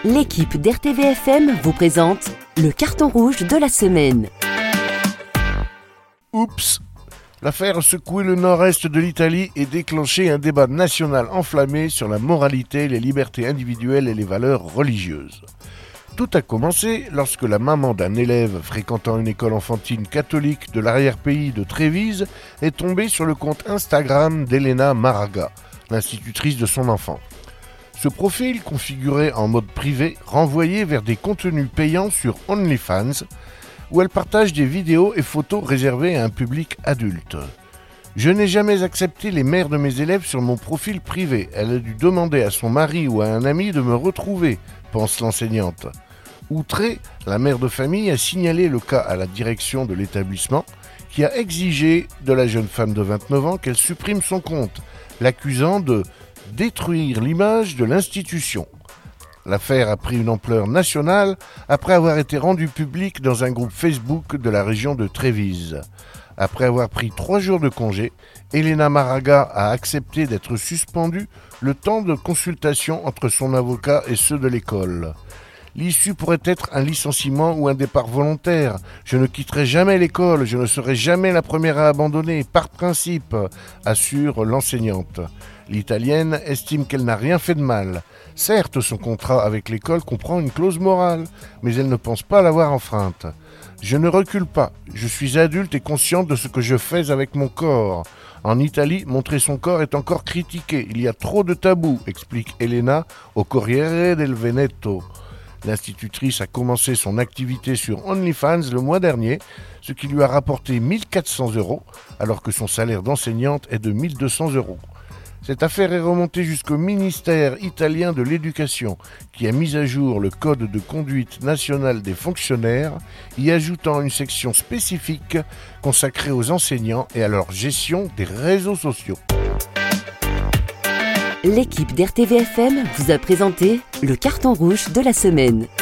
L'équipe d'RTVFM vous présente le carton rouge de la semaine. Oups! L'affaire a secoué le nord-est de l'Italie et déclenché un débat national enflammé sur la moralité, les libertés individuelles et les valeurs religieuses. Tout a commencé lorsque la maman d'un élève fréquentant une école enfantine catholique de l'arrière-pays de Trévise est tombée sur le compte Instagram d'Elena Maraga, l'institutrice de son enfant. Ce profil, configuré en mode privé, renvoyait vers des contenus payants sur OnlyFans, où elle partage des vidéos et photos réservées à un public adulte. Je n'ai jamais accepté les mères de mes élèves sur mon profil privé. Elle a dû demander à son mari ou à un ami de me retrouver, pense l'enseignante. Outrée, la mère de famille a signalé le cas à la direction de l'établissement, qui a exigé de la jeune femme de 29 ans qu'elle supprime son compte, l'accusant de détruire l'image de l'institution. L'affaire a pris une ampleur nationale après avoir été rendue publique dans un groupe Facebook de la région de Trévise. Après avoir pris 3 jours de congé, Elena Maraga a accepté d'être suspendue le temps de consultation entre son avocat et ceux de l'école. L'issue pourrait être un licenciement ou un départ volontaire. Je ne quitterai jamais l'école, je ne serai jamais la première à abandonner, par principe, assure l'enseignante. L'Italienne estime qu'elle n'a rien fait de mal. Certes, son contrat avec l'école comprend une clause morale, mais elle ne pense pas l'avoir enfreinte. Je ne recule pas, je suis adulte et consciente de ce que je fais avec mon corps. En Italie, montrer son corps est encore critiqué. Il y a trop de tabous, explique Elena au Corriere del Veneto. L'institutrice a commencé son activité sur OnlyFans le mois dernier, ce qui lui a rapporté 1 400 €, alors que son salaire d'enseignante est de 1 200 €. Cette affaire est remontée jusqu'au ministère italien de l'Éducation, qui a mis à jour le code de conduite national des fonctionnaires, y ajoutant une section spécifique consacrée aux enseignants et à leur gestion des réseaux sociaux. L'équipe d'RTVFM vous a présenté le carton rouge de la semaine.